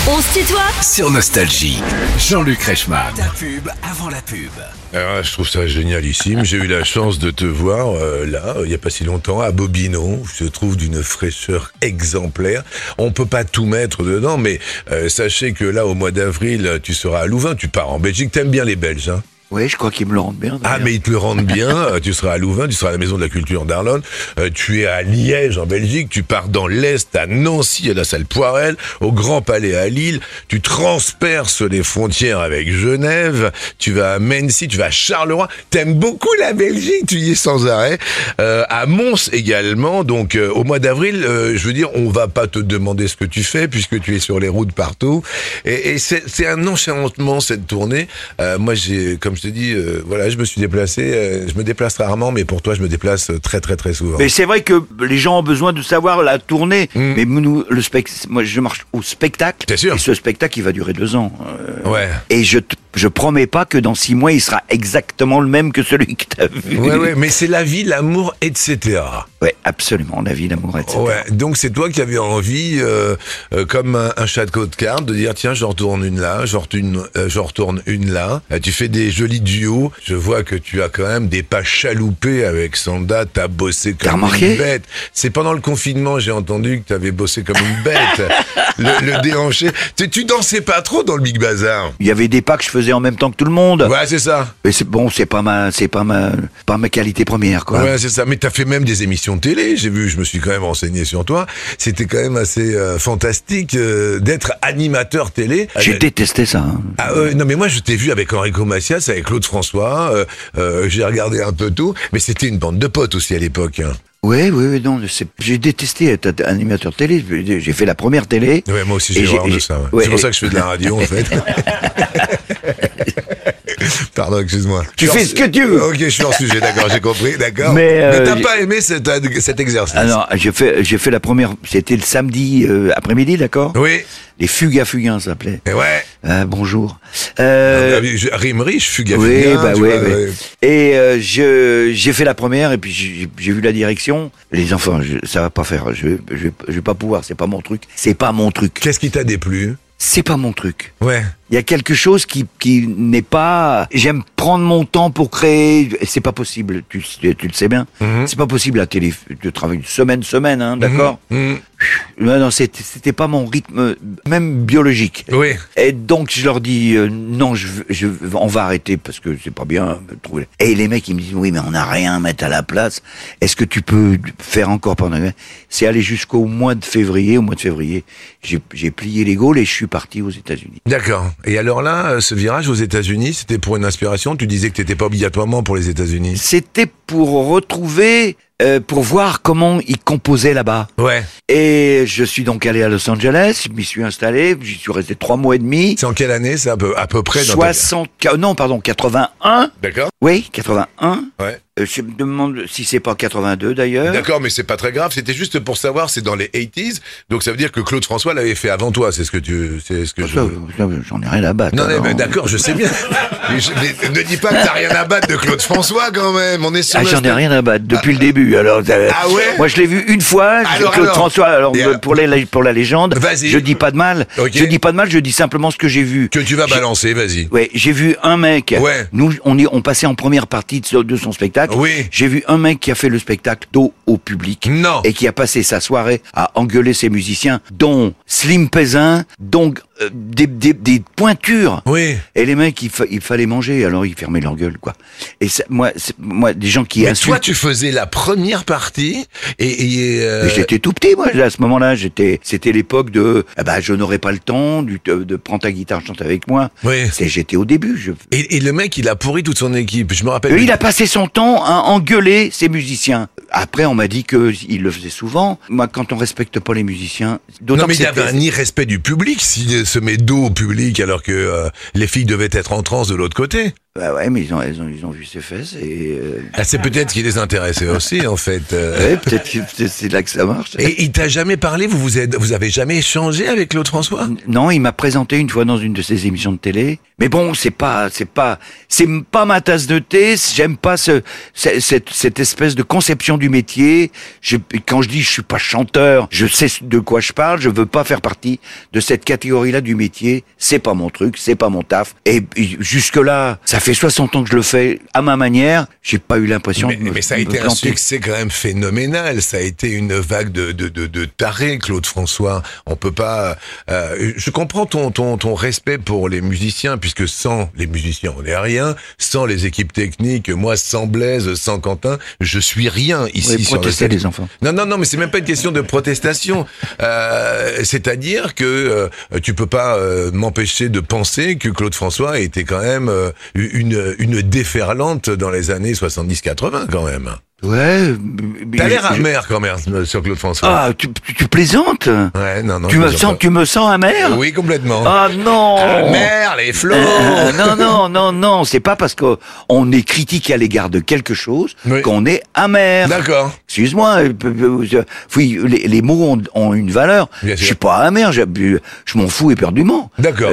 On se tutoie Sur Nostalgie, Jean-Luc Reichmann. Ta pub avant la pub. Alors, je trouve ça génialissime. J'ai eu la chance de te voir là, il n'y a pas si longtemps, à Bobino. Je trouve d'une fraîcheur exemplaire. On peut pas tout mettre dedans, mais sachez que là, au mois d'avril, tu seras à Louvain. Tu pars en Belgique. T'aimes bien les Belges, hein? Oui, je crois qu'ils me le rendent bien. Ah, mais ils te le rendent bien. Tu seras à Louvain, tu seras à la Maison de la Culture d'Arlon. Tu es à Liège, en Belgique. Tu pars dans l'Est, à Nancy, à la salle Poirel, au Grand Palais à Lille. Tu transperces les frontières avec Genève. Tu vas à Mency, tu vas à Charleroi. T'aimes beaucoup la Belgique, tu y es sans arrêt. À Mons également. Donc, au mois d'avril, je veux dire, on va pas te demander ce que tu fais, puisque tu es sur les routes partout. Et c'est un enchantement, cette tournée. Moi, comme je te dis, voilà, je me suis déplacé. Je me déplace rarement, mais pour toi, je me déplace très, très, très souvent. Mais c'est vrai que les gens ont besoin de savoir la tournée. Mais nous, moi, je marche au spectacle. C'est sûr. Et ce spectacle, il va durer 2 ans. Ouais. Et je promets pas que dans 6 mois, il sera exactement le même que celui que t'as vu. Ouais, mais c'est la vie, l'amour, etc. Ouais, absolument, la vie, l'amour, etc. Ouais, donc c'est toi qui avais envie, comme un château de cartes, de dire tiens, je retourne une là, je retourne une là. Tu fais des jolis duos. Je vois que tu as quand même des pas chaloupés avec Sanda. T'as bossé comme une bête. C'est pendant le confinement, j'ai entendu que t'avais bossé comme une bête. le déhanché. Tu dansais pas trop dans le Big Bazar. Il y avait des pas que je faisais en même temps que tout le monde. Ouais, c'est ça. Mais c'est bon, c'est pas ma qualité première, quoi. Ouais, c'est ça. Mais t'as fait même des émissions de télé. J'ai vu, je me suis quand même renseigné sur toi. C'était quand même assez fantastique d'être animateur télé. J'ai détesté ça. Hein. Ah, non, mais moi, je t'ai vu avec Enrico Macias, avec Claude François. J'ai regardé un peu tout. Mais c'était une bande de potes aussi à l'époque. Hein. Oui, non, j'ai détesté être animateur télé. J'ai fait la première télé. Ouais, moi aussi j'ai horreur de ça. Ouais. C'est pour ça que je fais de la radio, en fait. Pardon, excuse-moi. Tu fais ce que tu veux. Ok, je suis hors sujet, d'accord, j'ai compris, d'accord. Mais t'as pas aimé cet exercice? Ah non, j'ai fait la première, c'était le samedi après-midi, d'accord? Oui. Les Fugains, ça s'appelait. Et ouais. Bonjour. Rime riche, Fugain. Oui, oui. Et j'ai fait la première et puis j'ai vu la direction. Les enfants, ça va pas faire. Je vais pas pouvoir. C'est pas mon truc. C'est pas mon truc. Qu'est-ce qui t'a déplu? C'est pas mon truc. Ouais. Il y a quelque chose qui n'est pas... J'aime prendre mon temps pour créer... C'est pas possible, tu le sais bien. C'est pas possible à télé de travailler semaine, hein, d'accord. Non, c'était pas mon rythme, même biologique. Oui. Et donc je leur dis non, on va arrêter parce que c'est pas bien. Et les mecs ils me disent oui, mais on n'a rien à mettre à la place. Est-ce que tu peux faire encore pendant... C'est aller jusqu'au mois de février. Au mois de février, j'ai plié les gaules et je suis parti aux États-Unis. D'accord. Et alors là, ce virage aux États-Unis, c'était pour une inspiration? Tu disais que t'étais pas obligatoirement pour les États-Unis. C'était pour retrouver, pour voir comment ils composaient là-bas. Ouais. Et je suis donc allé à Los Angeles, je m'y suis installé, j'y suis resté 3 mois et demi. C'est en quelle année? C'est à peu près dans 81. D'accord. Oui, 81. Ouais. Je me demande si c'est pas 82 d'ailleurs. D'accord, mais c'est pas très grave. C'était juste pour savoir, c'est dans les 80s. Donc ça veut dire que Claude François l'avait fait avant toi. C'est ce que J'en ai rien à battre. Non, mais d'accord, je sais bien. Mais ne dis pas que t'as rien à battre de Claude François quand même. On est sur j'en ai rien à battre depuis le début. Alors, ah ouais? Moi je l'ai vu une fois. Claude François. Alors pour la légende, vas-y. Je dis pas de mal. Okay. Je dis pas de mal. Je dis simplement ce que j'ai vu. Que tu vas balancer, vas-y. Ouais, j'ai vu un mec. Ouais. Nous, on passait en première partie de son spectacle. Oui. J'ai vu un mec qui a fait le spectacle dos au public. Non. Et qui a passé sa soirée à engueuler ses musiciens, dont Slim Pézin, dont des pointures. Oui. Et les mecs, il fallait manger, alors ils fermaient leur gueule, quoi. Et moi, des gens qui insultent. Toi, tu faisais la première partie Mais j'étais tout petit, moi, à ce moment-là. C'était l'époque de, je n'aurais pas le temps de prendre ta guitare, chante avec moi. Oui. J'étais au début. Et le mec, il a pourri toute son équipe. Je me rappelle. Il a passé son temps à engueuler ses musiciens. Après, on m'a dit qu'il le faisait souvent. Moi, quand on respecte pas les musiciens... Non, mais il y avait un irrespect du public s'il se met dos au public alors que les filles devaient être en transe de l'autre côté. Bah ouais, mais ils ont vu ses fesses et... C'est peut-être ce qui les intéressait aussi, en fait. Ouais, peut-être que c'est là que ça marche. Et il t'a jamais parlé, vous avez jamais échangé avec Claude François? Non, il m'a présenté une fois dans une de ses émissions de télé. Mais bon, c'est pas ma tasse de thé. J'aime pas cette espèce de conception du métier. Quand je dis je suis pas chanteur, je sais de quoi je parle. Je veux pas faire partie de cette catégorie-là du métier. C'est pas mon truc, c'est pas mon taf. Et jusque là, ça fait 60 ans que je le fais à ma manière. J'ai pas eu l'impression de me Mais ça a été un succès quand même phénoménal. Ça a été une vague de tarés, Claude François. On peut pas. Je comprends ton respect pour les musiciens, puisque sans les musiciens, on n'est rien. Sans les équipes techniques, moi, sans Blaise, sans Quentin, je suis rien ici. Oui, protester les enfants. Non, mais c'est même pas une question de protestation. C'est-à-dire que tu peux pas m'empêcher de penser que Claude François était quand même une déferlante dans les années 70-80 quand même. Ouais. T'as l'air amer quand même sur Claude François. Ah, tu plaisantes? Ouais, non. Tu me sens amer? Oui, complètement. Ah non. Amer, les flots. Non, c'est pas parce qu'on est critique à l'égard de quelque chose qu'on est amer. D'accord. Excuse-moi, oui, les mots ont une valeur. Bien sûr. Je suis pas amer, je m'en fous éperdument. D'accord.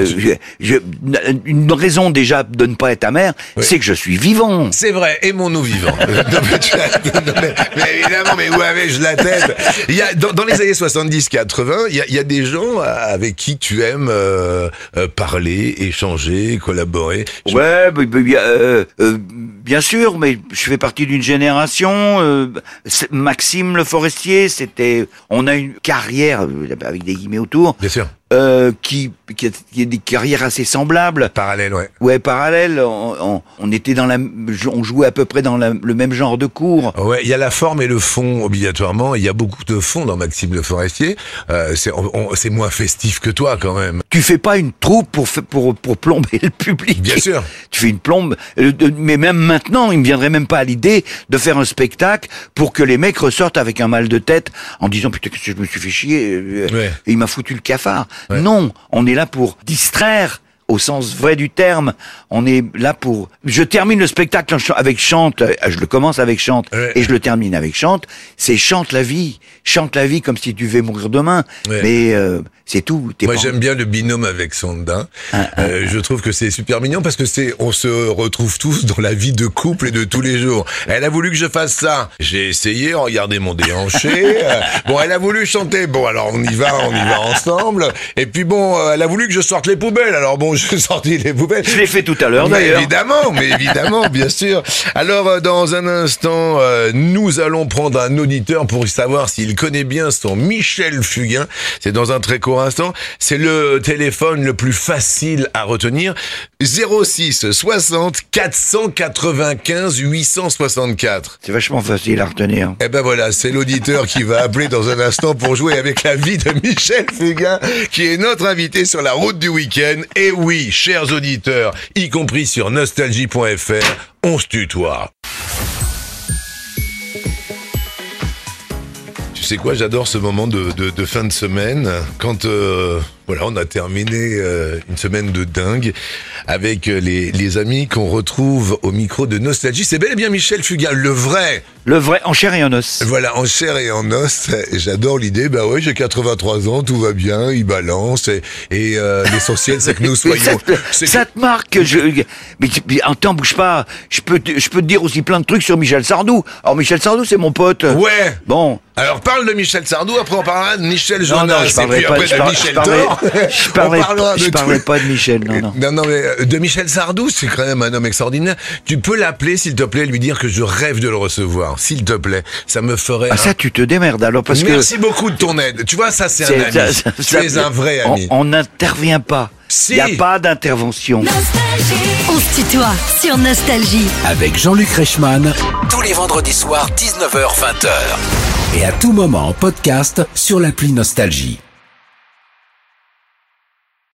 Une raison déjà de ne pas être amer, c'est que je suis vivant. C'est vrai, aimons-nous vivants. mais évidemment, mais où avais-je la tête? Il y a, dans les années 70-80, il y a des gens avec qui tu aimes parler, échanger, collaborer. Ouais, bien sûr, mais je fais partie d'une génération. Maxime Le Forestier, on a une carrière avec des guillemets autour. Bien sûr. Qui a des carrières assez semblables. Parallèle, ouais. Ouais, parallèle. On était on jouait à peu près dans le même genre de cours. Ouais, il y a la forme et le fond obligatoirement. Il y a beaucoup de fond dans Maxime Le Forestier. C'est moins festif que toi quand même. Tu fais pas une troupe pour plomber le public. Bien sûr. Tu fais une plombe. Mais même maintenant, il me viendrait même pas à l'idée de faire un spectacle pour que les mecs ressortent avec un mal de tête en disant putain que je me suis fait chier. Ouais. Et il m'a foutu le cafard. Ouais. Non, on est là pour distraire au sens vrai du terme. On est là pour... Je termine le spectacle avec Chante, je le commence avec Chante, et je le termine avec Chante. C'est chante la vie comme si tu devais mourir demain. Ouais. Mais c'est tout. Moi j'aime bien le binôme avec Sonda. Je trouve que c'est super mignon parce que on se retrouve tous dans la vie de couple et de tous les jours. Elle a voulu que je fasse ça. J'ai essayé, regardez mon déhanché. Bon, elle a voulu chanter. Bon, alors on y va ensemble. Et puis bon, elle a voulu que je sorte les poubelles. Alors bon, j'ai sorti les poubelles. Je l'ai fait tout à l'heure d'ailleurs. Mais évidemment, bien sûr. Alors dans un instant, nous allons prendre un auditeur pour savoir s'il connaît bien son Michel Fugain. C'est dans un très court instant. C'est le téléphone le plus facile à retenir. 06 60 495 864. C'est vachement facile à retenir. Eh ben voilà, c'est l'auditeur qui va appeler dans un instant pour jouer avec la vie de Michel Fugain, qui est notre invité sur la route du week-end. Et oui, chers auditeurs, y compris sur nostalgie.fr, on se tutoie. Tu sais quoi, j'adore ce moment de fin de semaine, quand on a terminé une semaine de dingue avec les amis qu'on retrouve au micro de Nostalgie. C'est bel et bien Michel Fugain, le vrai, en chair et en os. Voilà, en chair et en os. Et j'adore l'idée. Bah ouais, j'ai 83 ans, tout va bien, il balance. Et l'essentiel, c'est que nous soyons. Ça te marque. Mais attends, bouge pas. Je peux te dire aussi plein de trucs sur Michel Sardou. Alors Michel Sardou, c'est mon pote. Ouais. Bon. Alors parle de Michel Sardou, après on parlera de Michel Jonas, je parlerai pas de Michel, non. Non, mais de Michel Sardou, c'est quand même un homme extraordinaire. Tu peux l'appeler, s'il te plaît, lui dire que je rêve de le recevoir, s'il te plaît. Ça me ferait... Ah ça, tu te démerdes alors, parce Merci beaucoup de ton aide. Tu vois, ça c'est un ami. Tu es un vrai ami. On n'intervient pas. Il n'y a pas d'intervention. On se tutoie sur Nostalgie. Avec Jean-Luc Reichmann, tous les vendredis soirs, 19h-20h. Et à tout moment en podcast sur l'appli Nostalgie.